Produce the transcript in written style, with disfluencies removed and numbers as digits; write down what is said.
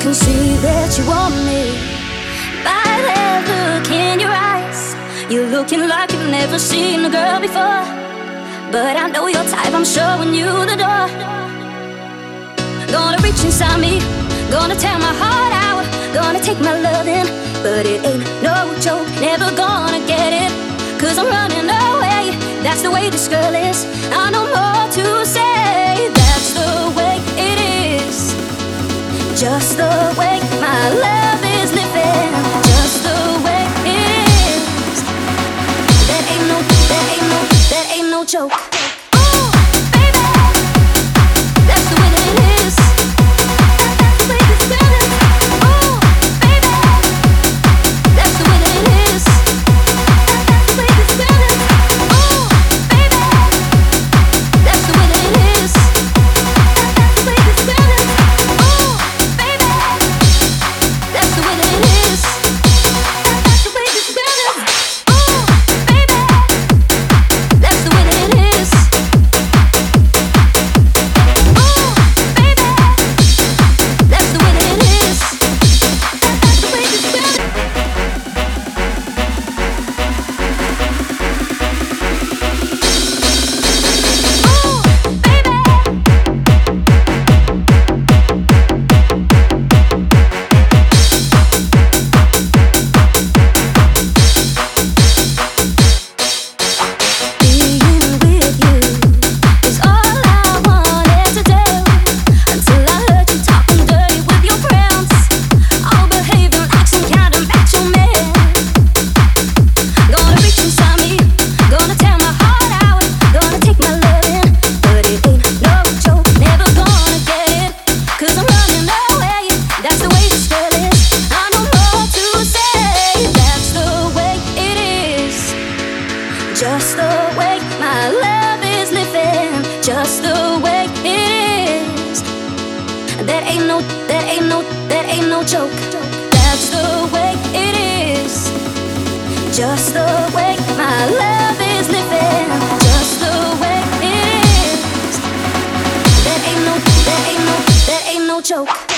can see that you want me by that look in your eyes. You're looking like you've never seen a girl before, but I know your type, I'm showing you the door. Gonna reach inside me, gonna tear my heart out, gonna take my loving, but it ain't no joke, never gonna get it, 'cause I'm running away. That's the way this girl is, I know more to say. That's the way it is, just the way my love is living, just the way it is. That ain't no joke. Oh, baby, that's the way that it is. That's the way this girl is. Oh, baby, that's the way that it is. That's the way this girl is. Oh, baby, that's the way that it is. That's the way this girl is. Oh, baby, that's the way that it is. That's the way this girl is. Oh, baby, that's the way that it is. Oh, baby, that's the way that it is. That's the way this girl is. Being with you is all I wanted to do, until I heard you talking dirty with your friends, all behaving like some kind of macho man. Gonna reach inside me, gonna tear my heart out, gonna take my loving, but it ain't no joke, never gonna get it, 'cause I'm running away. That's the way this girl is, I know more to say. That's the way it is, just the way my love is living, just the way it is. That ain't no joke. That's the way it is, just the way my love is living, just the way it is. That ain't no joke.